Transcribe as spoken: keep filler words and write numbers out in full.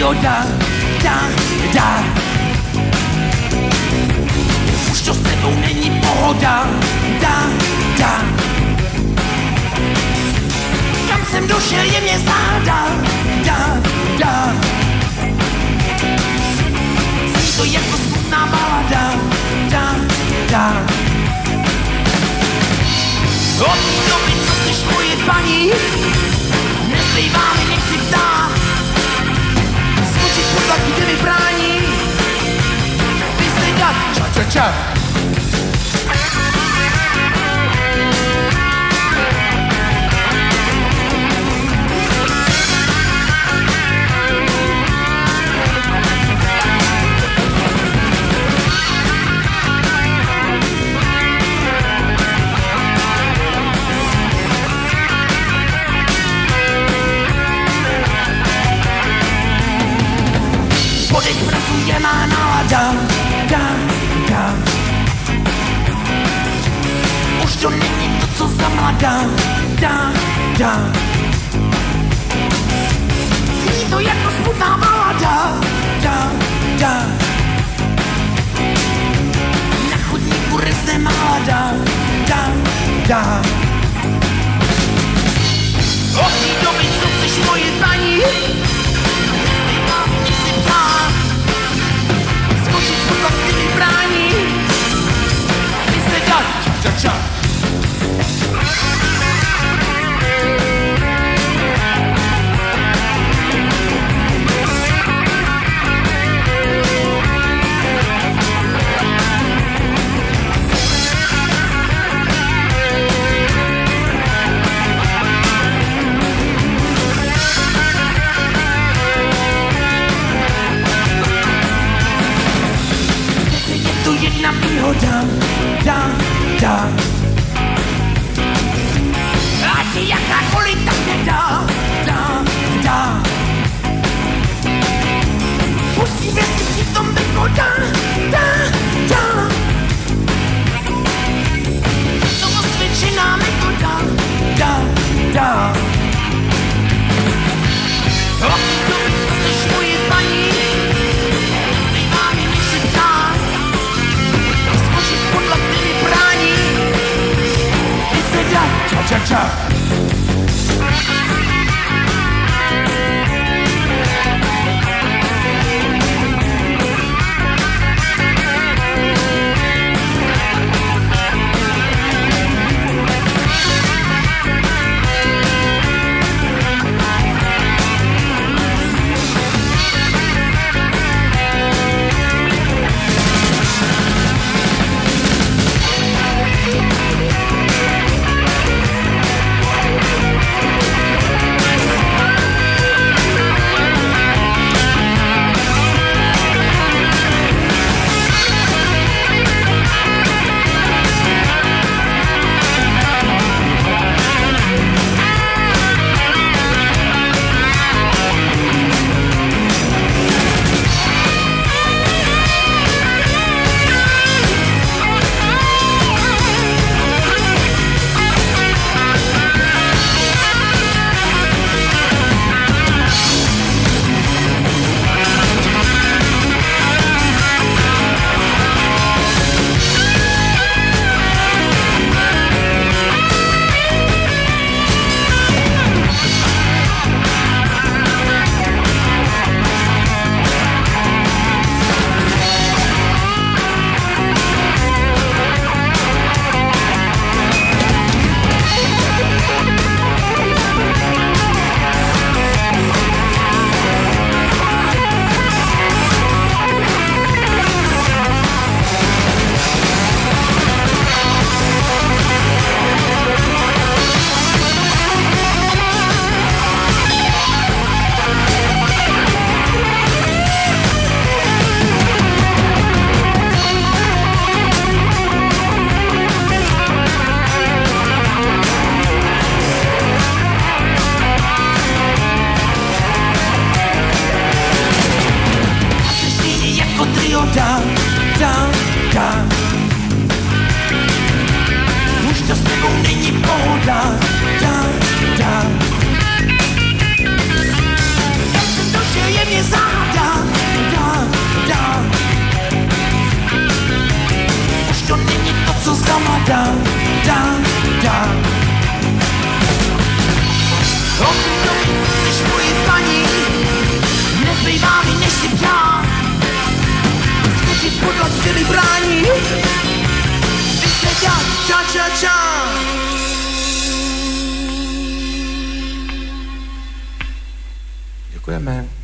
výhoda, dá, dá. Už to s tebou není pohoda, dá, dá. Kam jsem došel, je mě záda, dá, dá. Zní to jako smutná balada, dá, dá. Od té doby, co jsi moje paní, nezbývá mi nech si ptát. Skočit po tlaky, kde mi brání, vysedat, ča, ča, ča. Podej pracuje má nálada, dá, dá. Už to není to, co za mladá, dá, dá. Zní to jako smutná balada, dá, dá. Na chodníku rezne mláda, dá, dá. Od té doby, co jsi moje paní, skočit po tlaky mi brání, vysedat, ča, ča, ča. Jedna výhoda, dá, dá. Ať je jakákoliv, tak nedá, dá, dá. Musíme si při tom výhoda, dá, dá. To osvědčená metoda, dá, dá. Od té doby, co jsi moje paní, nezbývá mi než si ptát. Podle mě mi brání, vysedat, ča, ča, ča. dá, dá, dá. Už to s tebou není pohoda, dá, dá. Jak jsem došel, je mě záhada. da, da, da. Okno, jesteś mojej pani, nezbývá mi než si přát. Chci ti podlat ty vybrání, vysvětlat ča, ča, ča. Děkujeme.